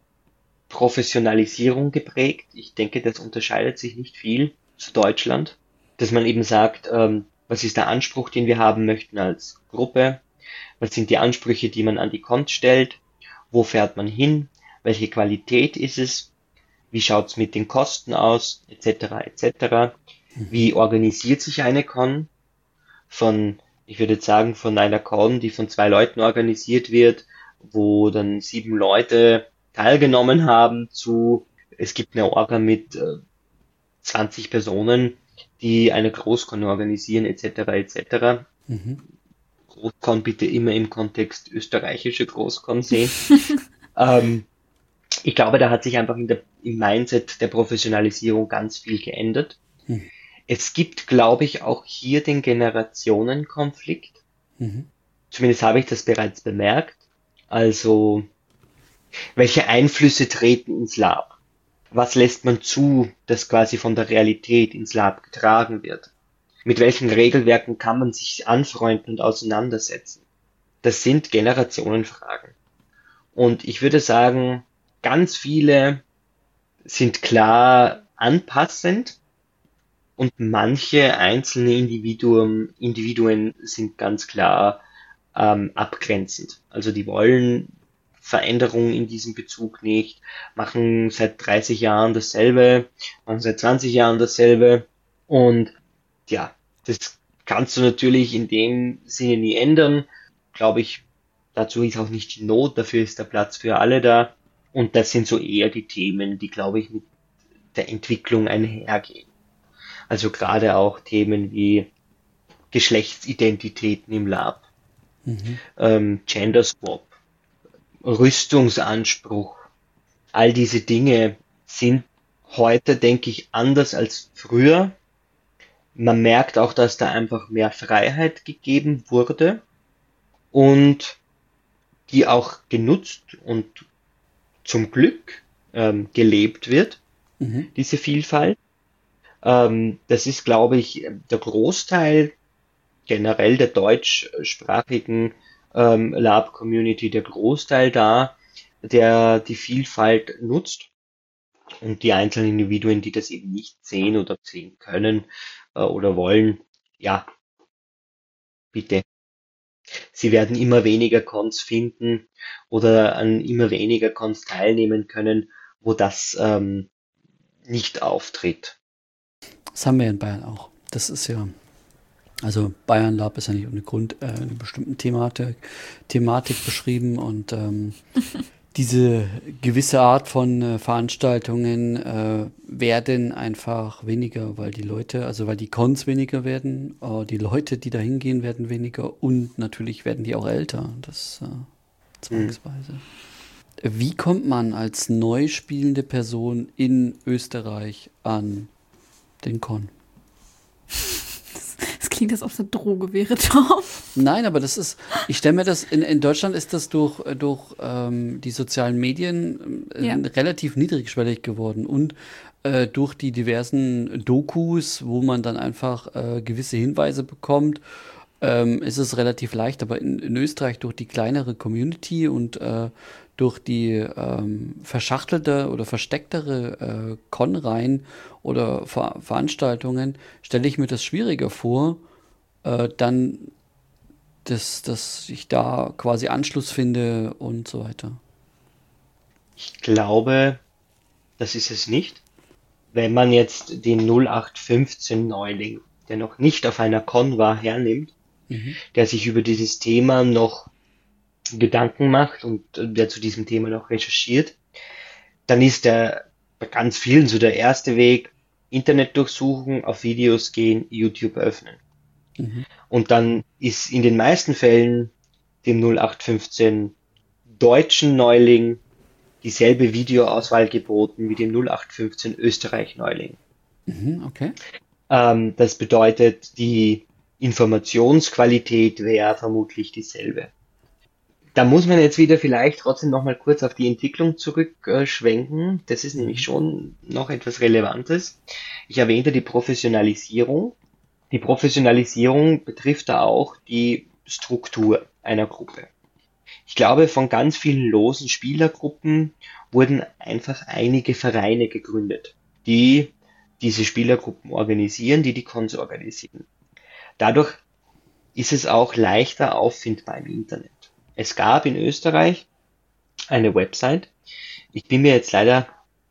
Professionalisierung geprägt. Ich denke, das unterscheidet sich nicht viel zu Deutschland, dass man eben sagt, ähm, was ist der Anspruch, den wir haben möchten als Gruppe? Was sind die Ansprüche, die man an die Cons stellt? Wo fährt man hin? Welche Qualität ist es? Wie schaut's mit den Kosten aus? Etc. et cetera. Wie organisiert sich eine Con? Von, ich würde jetzt sagen, von einer Con, die von zwei Leuten organisiert wird, wo dann sieben Leute teilgenommen haben, zu, es gibt eine Orga mit äh, zwanzig Personen, die eine Großcon organisieren, etc. et cetera. Mhm. Großcon bitte immer im Kontext österreichische Großcon sehen. ähm, ich glaube, da hat sich einfach in der, im Mindset der Professionalisierung ganz viel geändert. Mhm. Es gibt, glaube ich, auch hier den Generationenkonflikt. Mhm. Zumindest habe ich das bereits bemerkt. Also, welche Einflüsse treten ins Lab? Was lässt man zu, dass quasi von der Realität ins Lab getragen wird? Mit welchen Regelwerken kann man sich anfreunden und auseinandersetzen? Das sind Generationenfragen. Und ich würde sagen, ganz viele sind klar anpassend und manche einzelne Individuen, Individuen sind ganz klar ähm, abgrenzend. Also die wollen Veränderungen in diesem Bezug nicht, machen seit dreißig Jahren dasselbe, machen seit zwanzig Jahren dasselbe und ja, das kannst du natürlich in dem Sinne nie ändern, glaube ich, dazu ist auch nicht die Not, dafür ist der Platz für alle da und das sind so eher die Themen, die, glaube ich, mit der Entwicklung einhergehen. Also gerade auch Themen wie Geschlechtsidentitäten im Lab, Mhm. ähm, Gender Swap, Rüstungsanspruch, all diese Dinge sind heute, denke ich, anders als früher. Man merkt auch, dass da einfach mehr Freiheit gegeben wurde und die auch genutzt und zum Glück ähm, gelebt wird, Mhm. diese Vielfalt. Ähm, das ist, glaube ich, der Großteil generell der deutschsprachigen ähm, Lab-Community, der Großteil da, der die Vielfalt nutzt. Und die einzelnen Individuen, die das eben nicht sehen oder sehen können äh, oder wollen, ja, bitte. Sie werden immer weniger Cons finden oder an immer weniger Cons teilnehmen können, wo das ähm, nicht auftritt. Das haben wir in Bayern auch. Das ist ja, also Bayern Lab ist ja nicht ohne Grund äh, eine bestimmte Thematik, Thematik beschrieben und ähm, diese gewisse Art von äh, Veranstaltungen äh, werden einfach weniger, weil die Leute, also weil die Cons weniger werden, äh, die Leute, die da hingehen, werden weniger und natürlich werden die auch älter, das äh, Hm. zwangsweise. Wie kommt man als neu spielende Person in Österreich an den Con? Das klingt, als ob es eine Droge wäre, Tom. Nein, aber das ist, ich stelle mir das, in, in Deutschland ist das durch, äh, durch ähm, die sozialen Medien äh, Ja. relativ niedrigschwellig geworden und äh, durch die diversen Dokus, wo man dann einfach äh, gewisse Hinweise bekommt, ähm, ist es relativ leicht. Aber in, in Österreich durch die kleinere Community und äh, durch die ähm, verschachtelte oder verstecktere äh, Con-Reihen oder Ver Veranstaltungen stelle ich mir das schwieriger vor, äh, dann dass, dass ich da quasi Anschluss finde und so weiter. Ich glaube, das ist es nicht. Wenn man jetzt den null acht fünfzehn Neuling, der noch nicht auf einer Con war, hernimmt, Mhm. der sich über dieses Thema noch Gedanken macht und äh, der zu diesem Thema noch recherchiert, dann ist der bei ganz vielen so der erste Weg, Internet durchsuchen, auf Videos gehen, YouTube öffnen. Mhm. Und dann ist in den meisten Fällen dem null acht fünfzehn deutschen Neuling dieselbe Videoauswahl geboten wie dem null acht fünfzehn Österreich Neuling. Mhm, okay. Ähm, das bedeutet, die Informationsqualität wäre vermutlich dieselbe. Da muss man jetzt wieder vielleicht trotzdem noch mal kurz auf die Entwicklung zurückschwenken. Das ist nämlich Mhm. schon noch etwas Relevantes. Ich erwähnte die Professionalisierung. Die Professionalisierung betrifft da auch die Struktur einer Gruppe. Ich glaube, von ganz vielen losen Spielergruppen wurden einfach einige Vereine gegründet, die diese Spielergruppen organisieren, die die Cons organisieren. Dadurch ist es auch leichter auffindbar im Internet. Es gab in Österreich eine Website, ich bin mir jetzt leider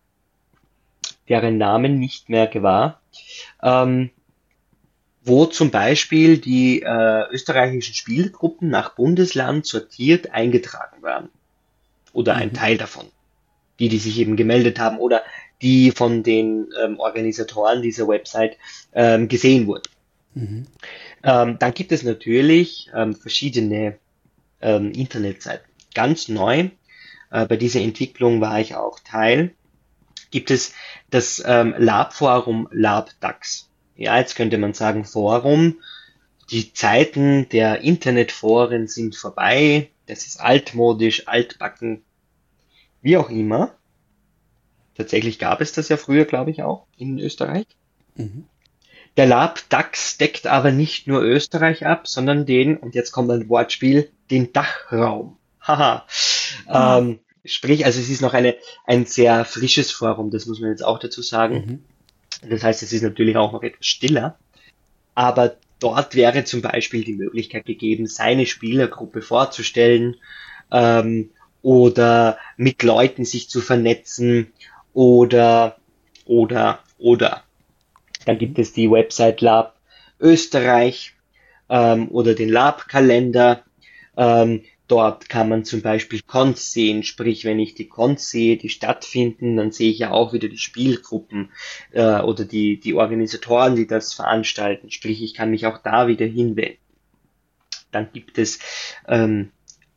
deren Namen nicht mehr gewahr, ähm, wo zum Beispiel die äh, österreichischen Spielgruppen nach Bundesland sortiert eingetragen waren. Oder ein Mhm. Teil davon. Die, die sich eben gemeldet haben oder die von den ähm, Organisatoren dieser Website ähm, gesehen wurden. Mhm. Ähm, dann gibt es natürlich ähm, verschiedene ähm, Internetseiten. Ganz neu, äh, bei dieser Entwicklung war ich auch Teil, gibt es das ähm, Lab-Forum LabDax. Ja, jetzt könnte man sagen Forum. Die Zeiten der Internetforen sind vorbei. Das ist altmodisch, altbacken, wie auch immer. Tatsächlich gab es das ja früher, glaube ich, auch in Österreich. Mhm. Der LabDax deckt aber nicht nur Österreich ab, sondern den, und jetzt kommt ein Wortspiel, den Dachraum. Haha. Ah, Ähm, sprich, also es ist noch eine, ein sehr frisches Forum, das muss man jetzt auch dazu sagen. Mhm. Das heißt, es ist natürlich auch noch etwas stiller, aber dort wäre zum Beispiel die Möglichkeit gegeben, seine Spielergruppe vorzustellen, ähm, oder mit Leuten sich zu vernetzen oder, oder, oder. Dann Mhm. gibt es die Website Lab Österreich ähm, oder den Lab-Kalender. Ähm, dort kann man zum Beispiel Cons sehen, sprich, wenn ich die Cons sehe, die stattfinden, dann sehe ich ja auch wieder die Spielgruppen äh, oder die, die Organisatoren, die das veranstalten. Sprich, ich kann mich auch da wieder hinwenden. Dann gibt es ähm,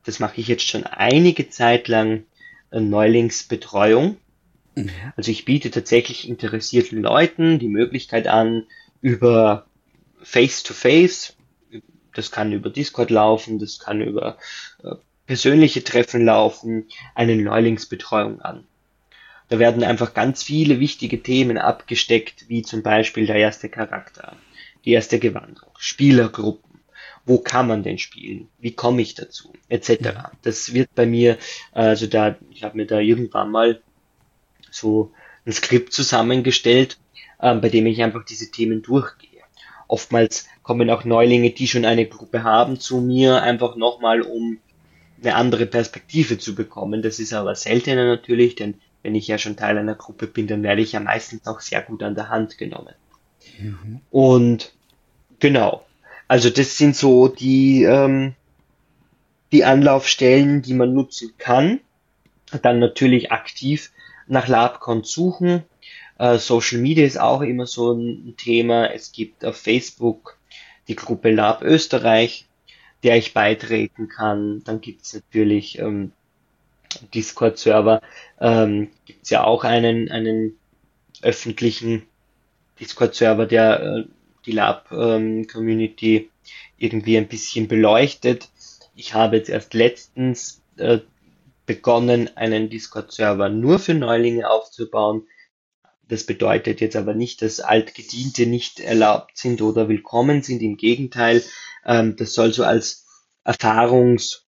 das mache ich jetzt schon einige Zeit lang, äh, Neulingsbetreuung. Mhm. Also ich biete tatsächlich interessierten Leuten die Möglichkeit an, über Face-to-Face, das kann über Discord laufen, das kann über äh, persönliche Treffen laufen, eine Neulingsbetreuung an. Da werden einfach ganz viele wichtige Themen abgesteckt, wie zum Beispiel der erste Charakter, die erste Gewandung, Spielergruppen, wo kann man denn spielen, wie komme ich dazu, et cetera. Das wird bei mir, also da, ich habe mir da irgendwann mal so ein Skript zusammengestellt, ähm, bei dem ich einfach diese Themen durchgehe. Oftmals kommen auch Neulinge, die schon eine Gruppe haben, zu mir, einfach nochmal, um eine andere Perspektive zu bekommen. Das ist aber seltener natürlich, denn wenn ich ja schon Teil einer Gruppe bin, dann werde ich ja meistens auch sehr gut an der Hand genommen. Mhm. Und genau, also das sind so die, ähm, die Anlaufstellen, die man nutzen kann. Dann natürlich aktiv nach LabCon suchen. Äh, Social Media ist auch immer so ein Thema. Es gibt auf Facebook die Gruppe Lab Österreich, der ich beitreten kann. Dann gibt es natürlich ähm, Discord-Server, ähm, gibt es ja auch einen, einen öffentlichen Discord-Server, der äh, die Lab-Community irgendwie ein bisschen beleuchtet. Ich habe jetzt erst letztens äh, begonnen, einen Discord-Server nur für Neulinge aufzubauen. Das bedeutet jetzt aber nicht, dass Altgediente nicht erlaubt sind oder willkommen sind. Im Gegenteil, ähm, das soll so als Erfahrungswerkstatt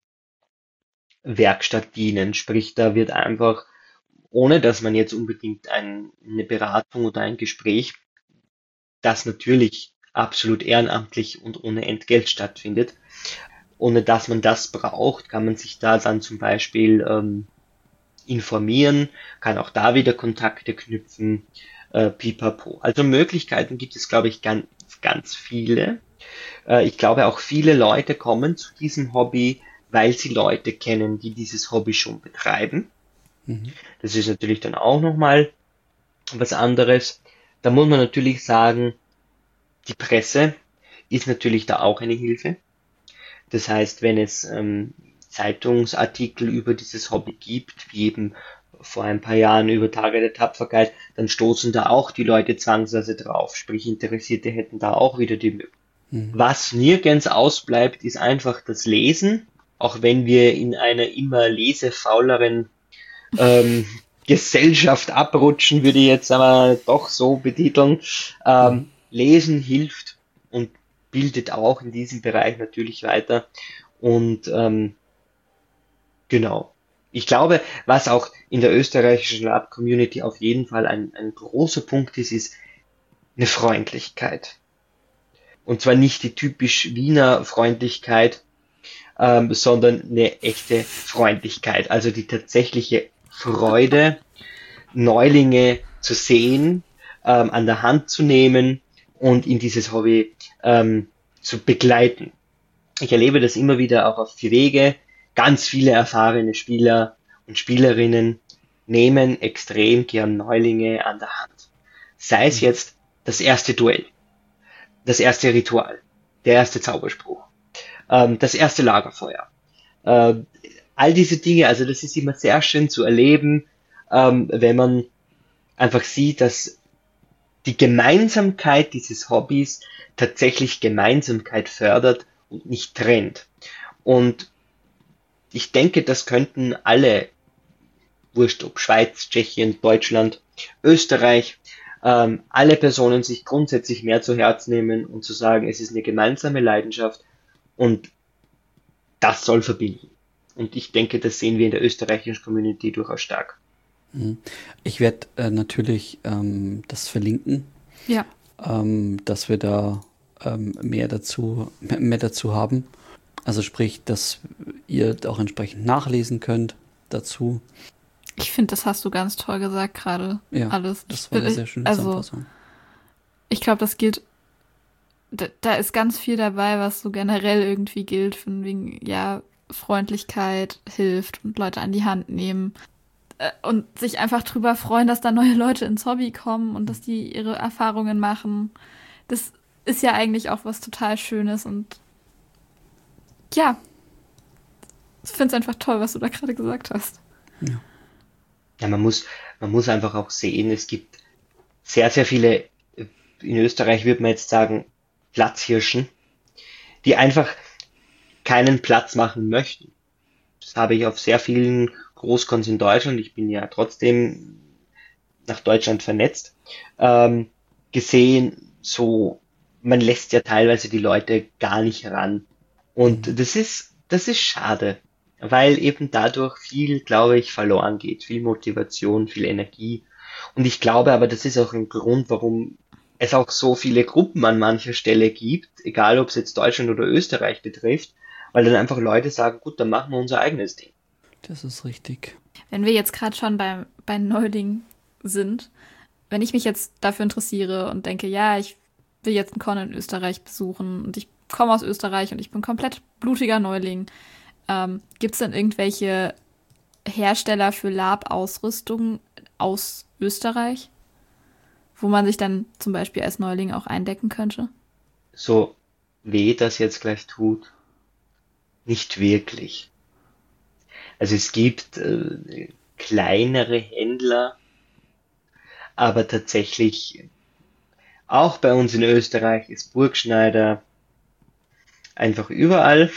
dienen. Sprich, da wird einfach, ohne dass man jetzt unbedingt ein, eine Beratung oder ein Gespräch, das natürlich absolut ehrenamtlich und ohne Entgelt stattfindet, ohne dass man das braucht, kann man sich da dann zum Beispiel ähm, informieren, kann auch da wieder Kontakte knüpfen, äh, pipapo. Also Möglichkeiten gibt es, glaube ich, ganz, ganz viele. Äh, ich glaube, auch viele Leute kommen zu diesem Hobby, weil sie Leute kennen, die dieses Hobby schon betreiben. Mhm. Das ist natürlich dann auch nochmal was anderes. Da muss man natürlich sagen, die Presse ist natürlich da auch eine Hilfe. Das heißt, wenn es ähm, Zeitungsartikel über dieses Hobby gibt, wie eben vor ein paar Jahren über Tage der Tapferkeit, dann stoßen da auch die Leute zwangsweise drauf. Sprich, Interessierte hätten da auch wieder die Möglichkeit. Mhm. Was nirgends ausbleibt, ist einfach das Lesen. Auch wenn wir in einer immer lesefauleren ähm, Gesellschaft abrutschen, würde ich jetzt aber doch so betiteln. Ähm, Mhm. Lesen hilft und bildet auch in diesem Bereich natürlich weiter. Und ähm, genau. Ich glaube, was auch in der österreichischen Lab-Community auf jeden Fall ein, ein großer Punkt ist, ist eine Freundlichkeit. Und zwar nicht die typisch Wiener Freundlichkeit, ähm, sondern eine echte Freundlichkeit. Also die tatsächliche Freude, Neulinge zu sehen, ähm, an der Hand zu nehmen und in dieses Hobby ähm, zu begleiten. Ich erlebe das immer wieder auch auf die Wege. Ganz viele erfahrene Spieler und Spielerinnen nehmen extrem gern Neulinge an der Hand. Sei es jetzt das erste Duell, das erste Ritual, der erste Zauberspruch, ähm, das erste Lagerfeuer. Äh, all diese Dinge, also das ist immer sehr schön zu erleben, ähm, wenn man einfach sieht, dass die Gemeinsamkeit dieses Hobbys tatsächlich Gemeinsamkeit fördert und nicht trennt. Und ich denke, das könnten alle, wurscht ob Schweiz, Tschechien, Deutschland, Österreich, ähm, alle Personen sich grundsätzlich mehr zu Herz nehmen und zu sagen, es ist eine gemeinsame Leidenschaft und das soll verbinden. Und ich denke, das sehen wir in der österreichischen Community durchaus stark. Mhm. Ich werde äh, natürlich ähm, das verlinken, Ja, ähm, dass wir da ähm, mehr dazu, mehr, mehr dazu haben. Also sprich, dass ihr auch entsprechend nachlesen könnt dazu. ich finde, das hast du ganz toll gesagt gerade. Ja, Alles. das war eine sehr schöne Also, Zusammenfassung. ich glaube, das gilt. Da, da ist ganz viel dabei, was so generell irgendwie gilt, von wegen, ja, Freundlichkeit hilft und Leute an die Hand nehmen. Äh, Und sich einfach drüber freuen, dass da neue Leute ins Hobby kommen und dass die ihre Erfahrungen machen. Das ist ja eigentlich auch was total Schönes und ja, Ich finde es einfach toll, was du da gerade gesagt hast. Ja. Ja, man muss, man muss einfach auch sehen, es gibt sehr, sehr viele, in Österreich würde man jetzt sagen, Platzhirschen, die einfach keinen Platz machen möchten. Das habe ich auf sehr vielen Großcons in Deutschland, ich bin ja trotzdem nach Deutschland vernetzt, ähm, gesehen, so, man lässt ja teilweise die Leute gar nicht ran. Und das ist, das ist schade, weil eben dadurch viel, glaube ich, verloren geht, viel Motivation, viel Energie. Und ich glaube aber, das ist auch ein Grund, warum es auch so viele Gruppen an mancher Stelle gibt, egal ob es jetzt Deutschland oder Österreich betrifft, weil dann einfach Leute sagen, gut, dann machen wir unser eigenes Ding. Das ist richtig. Wenn wir jetzt gerade schon bei, bei Neulingen sind, wenn ich mich jetzt dafür interessiere und denke, ja, ich will jetzt einen Con in Österreich besuchen und ich komme aus Österreich und ich bin komplett blutiger Neuling, ähm, gibt es denn irgendwelche Hersteller für Lab-Ausrüstung aus Österreich, wo man sich dann zum Beispiel als Neuling auch eindecken könnte? So weh das jetzt gleich tut, nicht wirklich. Also es gibt äh, kleinere Händler, aber tatsächlich auch bei uns in Österreich ist Burgschneider einfach überall.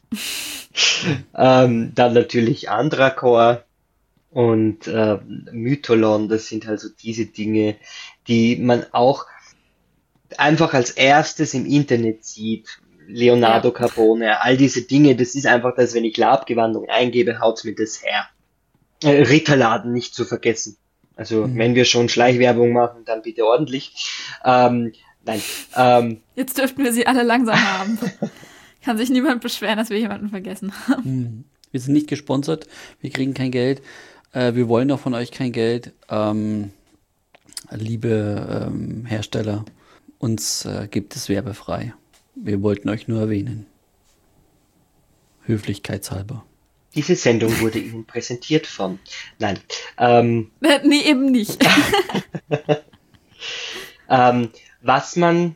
ähm, dann natürlich Andracor und äh, Mytholon, das sind also diese Dinge, die man auch einfach als erstes im Internet sieht. Leonardo Ja. Carbone, all diese Dinge, das ist einfach das, wenn ich Labgewandung eingebe, haut's mir das her. Äh, Ritterladen nicht zu vergessen. Also Mhm. wenn wir schon Schleichwerbung machen, dann bitte ordentlich. Ähm, nein, ähm, Jetzt dürften wir sie alle langsam haben. Kann sich niemand beschweren, dass wir jemanden vergessen haben. Hm. Wir sind nicht gesponsert, wir kriegen kein Geld, äh, wir wollen auch von euch kein Geld. Ähm, liebe ähm, Hersteller, uns äh, gibt es werbefrei. Wir wollten euch nur erwähnen. Höflichkeitshalber. diese Sendung wurde Ihnen präsentiert von. Nein, ähm, Nee, eben nicht. ähm, was man,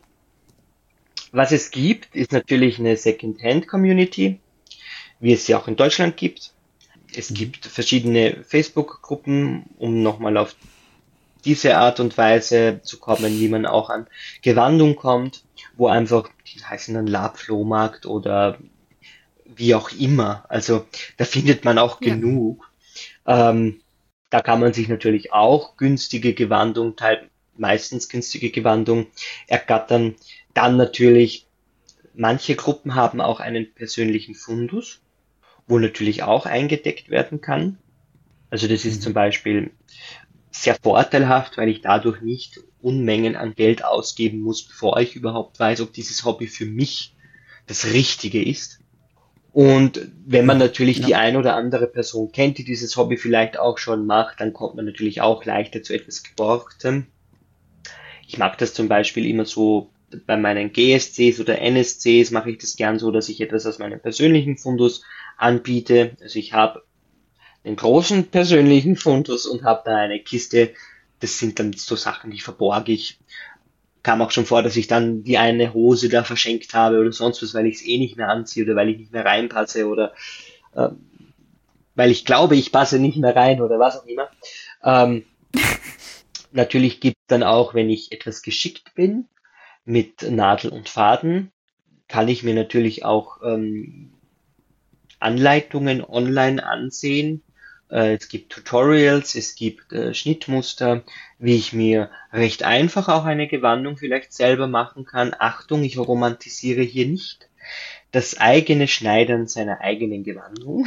was es gibt, ist natürlich eine Second-Hand-Community, wie es sie auch in Deutschland gibt. Es gibt verschiedene Facebook-Gruppen, um nochmal auf diese Art und Weise zu kommen, wie man auch an Gewandung kommt, wo einfach, die heißen dann Lab-Flohmarkt oder wie auch immer. Also da findet man auch Ja. genug. Ähm, da kann man sich natürlich auch günstige Gewandung, teil, meistens günstige Gewandung ergattern. Dann natürlich, manche Gruppen haben auch einen persönlichen Fundus, wo natürlich auch eingedeckt werden kann. Also das ist zum Beispiel sehr vorteilhaft, weil ich dadurch nicht Unmengen an Geld ausgeben muss, bevor ich überhaupt weiß, ob dieses Hobby für mich das Richtige ist. Und wenn man natürlich Ja. die ein oder andere Person kennt, die dieses Hobby vielleicht auch schon macht, dann kommt man natürlich auch leichter zu etwas Geborgtem. Ich mag das zum Beispiel immer so, bei meinen G S Cs oder N S Cs mache ich das gern so, dass ich etwas aus meinem persönlichen Fundus anbiete. Also ich habe einen großen persönlichen Fundus und habe da eine Kiste, das sind dann so Sachen, die verborge ich. Kam auch schon vor, dass ich dann die eine Hose da verschenkt habe oder sonst was, weil ich es eh nicht mehr anziehe oder weil ich nicht mehr reinpasse oder äh, weil ich glaube, ich passe nicht mehr rein oder was auch immer. Ähm, natürlich gibt dann auch, wenn ich etwas geschickt bin mit Nadel und Faden, kann ich mir natürlich auch ähm, Anleitungen online ansehen. Äh, es gibt Tutorials, es gibt äh, Schnittmuster, wie ich mir recht einfach auch eine Gewandung vielleicht selber machen kann. Achtung, ich romantisiere hier nicht das eigene Schneidern seiner eigenen Gewandung.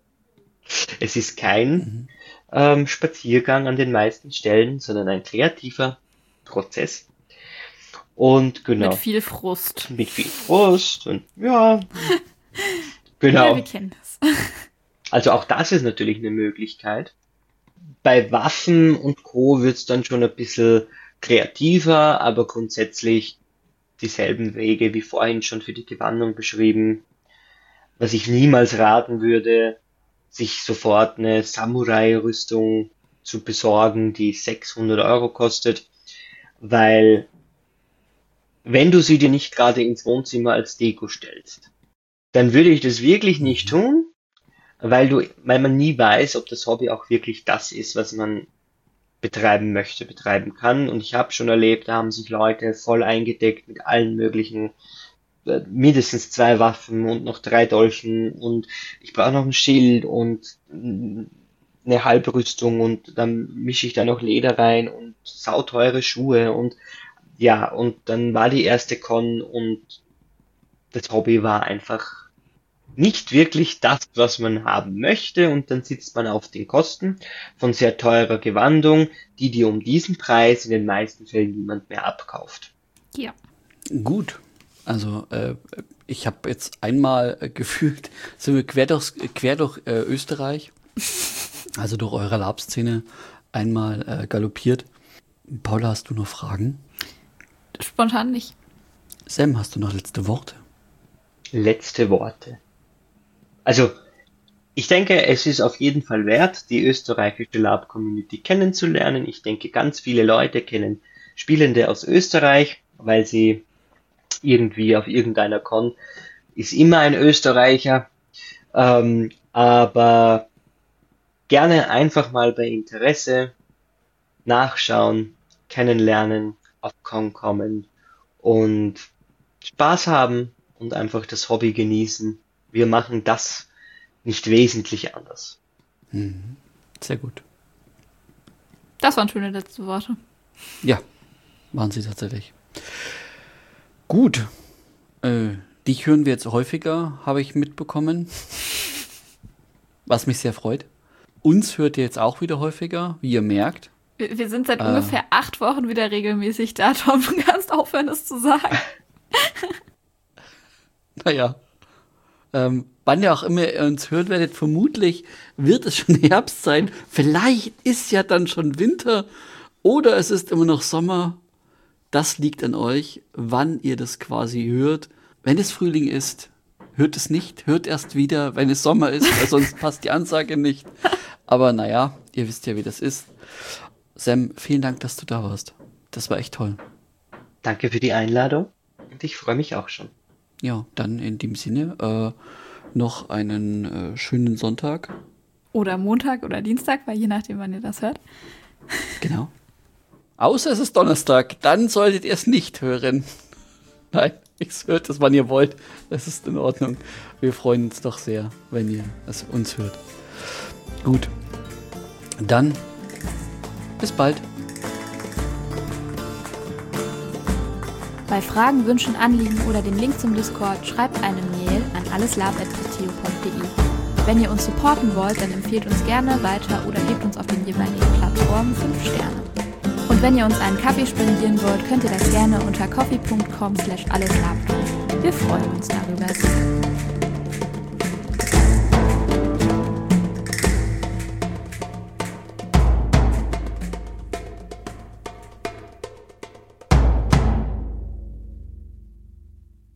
Es ist kein ähm, Spaziergang an den meisten Stellen, sondern ein kreativer Prozess. Und genau, Mit viel Frust. mit viel Frust und ja, Ja, genau. wir kennen das. Also auch das ist natürlich eine Möglichkeit. Bei Waffen und Co. wird es dann schon ein bisschen kreativer, aber grundsätzlich dieselben Wege wie vorhin schon für die Gewandung beschrieben. Was ich niemals raten würde, sich sofort eine Samurai-Rüstung zu besorgen, die sechshundert Euro kostet, weil wenn du sie dir nicht gerade ins Wohnzimmer als Deko stellst, dann würde ich das wirklich nicht tun, weil du, weil man nie weiß, ob das Hobby auch wirklich das ist, was man betreiben möchte, betreiben kann. Und ich habe schon erlebt, da haben sich Leute voll eingedeckt mit allen möglichen, äh, mindestens zwei Waffen und noch drei Dolchen und ich brauche noch ein Schild und mm, eine Halbrüstung und dann mische ich da noch Leder rein und sauteure Schuhe und ja, und dann war die erste Con und das Hobby war einfach nicht wirklich das, was man haben möchte und dann sitzt man auf den Kosten von sehr teurer Gewandung, die dir um diesen Preis in den meisten Fällen niemand mehr abkauft. Ja. Gut. Also äh, ich habe jetzt einmal äh, gefühlt, sind wir quer, durchs, quer durch äh, Österreich, also durch eure Lab-Szene, einmal äh, galoppiert. Paula, hast du noch Fragen? Spontan nicht. Sam, hast du noch letzte Worte? Letzte Worte. Also, ich denke, es ist auf jeden Fall wert, die österreichische Lab-Community kennenzulernen. Ich denke, ganz viele Leute kennen Spielende aus Österreich, weil sie irgendwie auf irgendeiner Con ist immer ein Österreicher. Ähm, aber gerne einfach mal bei Interesse nachschauen, kennenlernen, auf Con kommen und Spaß haben und einfach das Hobby genießen. Wir machen das nicht wesentlich anders. Mhm. Sehr gut. Das waren schöne letzte Worte. Ja, waren sie tatsächlich. Gut. Äh, dich hören wir jetzt häufiger, habe ich mitbekommen. Was mich sehr freut. Uns hört ihr jetzt auch wieder häufiger, wie ihr merkt. Wir, wir sind seit äh, ungefähr acht Wochen wieder regelmäßig da, Tom. Du kannst aufhören, das zu sagen. Naja. Ähm, wann ihr auch immer ihr uns hört werdet, vermutlich wird es schon Herbst sein. Vielleicht ist ja dann schon Winter oder es ist immer noch Sommer. Das liegt an euch, wann ihr das quasi hört. Wenn es Frühling ist, hört es nicht. Hört erst wieder, wenn es Sommer ist, weil sonst passt die Ansage nicht. Aber naja, ihr wisst ja, wie das ist. Sam, vielen Dank, dass du da warst. Das war echt toll. Danke für die Einladung und ich freue mich auch schon. Ja, dann in dem Sinne äh, noch einen äh, schönen Sonntag. Oder Montag oder Dienstag, weil je nachdem, wann ihr das hört. Genau. Außer es ist Donnerstag, dann solltet ihr es nicht hören. Nein, ich hört es, wann ihr wollt. Das ist in Ordnung. Wir freuen uns doch sehr, wenn ihr es uns hört. Gut. Dann bis bald. Bei Fragen, Wünschen, Anliegen oder dem Link zum Discord schreibt eine Mail an alleslab at trio punkt de. Wenn ihr uns supporten wollt, dann empfehlt uns gerne weiter oder gebt uns auf den jeweiligen Plattformen fünf Sterne. Und wenn ihr uns einen Kaffee spendieren wollt, könnt ihr das gerne unter coffee punkt com slash alleslab tun. Wir freuen uns darüber sehr.